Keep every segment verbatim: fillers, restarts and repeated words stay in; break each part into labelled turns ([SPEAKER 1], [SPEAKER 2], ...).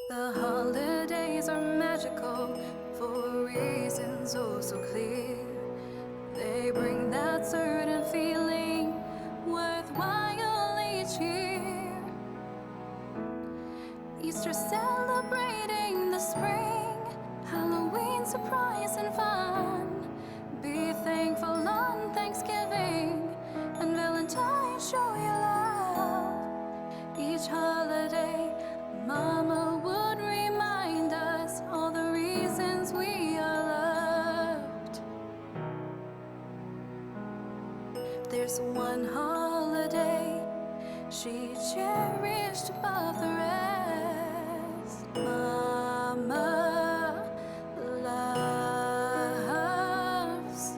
[SPEAKER 1] The holidays are magical for reasons oh so clear. They bring that certain feeling worthwhile each year. Easter celebrating the spring, Halloween surprise and fun. Be thankful on Thanksgiving, and Valentine's show your love. Each holiday, Mama would remind us all the reasons we are loved. There's one holiday she cherished above the rest. Mama loves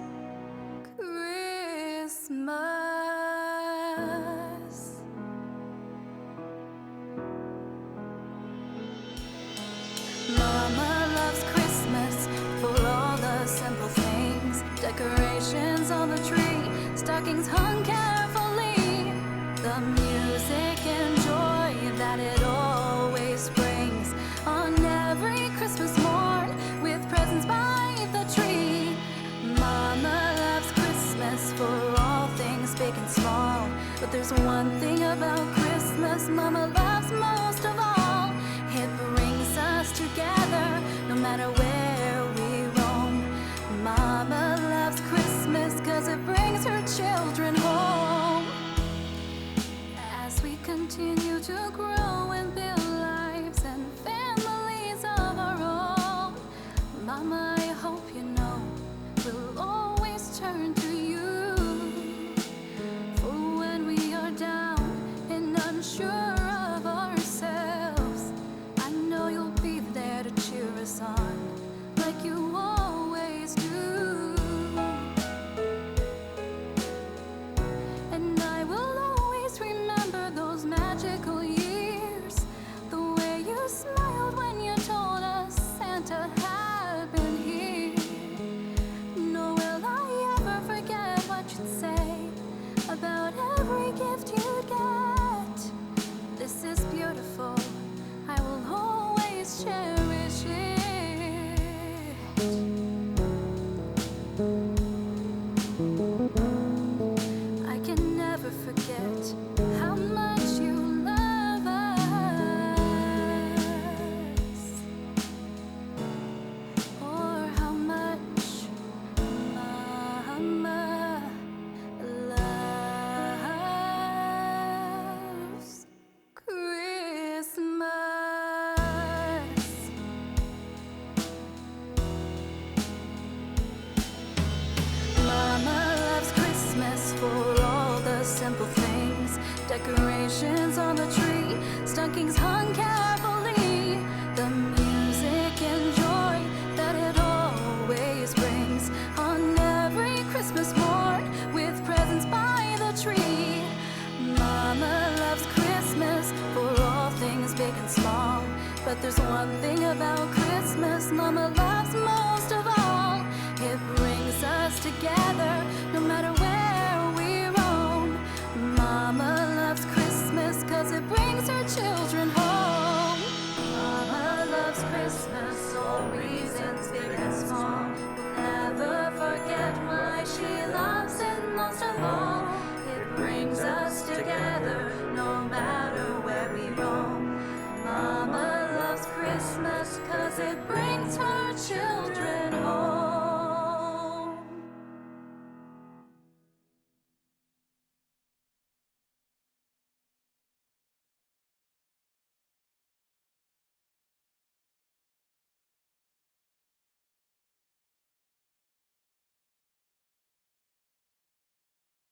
[SPEAKER 1] Christmas. Mama loves Christmas for all the simple things. Decorations on the tree, stockings hung carefully. The music and joy that it always brings on every Christmas morn with presents by the tree. Mama loves Christmas for all things big and small. But there's one thing about Christmas Mama loves most of all. It brings us together no matter where we roam. Mama loves Christmas 'cause it brings her children home. As we continue to grow and build lives and families of our own, Mama, I hope you know we'll always turn to you for when we are down and unsure of ourselves. I know you'll be there to cheer us on like you always do. And I will always remember those magical years, the way you smiled when you told us Santa had been here. Nor will I ever forget what you'd say about every gift you'd get. This is beautiful, I will always cherish it. I can never forget how much you love us, or how much Mama loves Christmas. Mama loves Christmas for all the simple things. Decorations on the tree, stockings hung carefully. The music and joy that it always brings on every Christmas morn with presents by the tree. Mama loves Christmas for all things big and small. But there's one thing about Christmas Mama loves most of all. It brings us together no matter where we roam. Mama loves Christmas 'cause it brings her children home.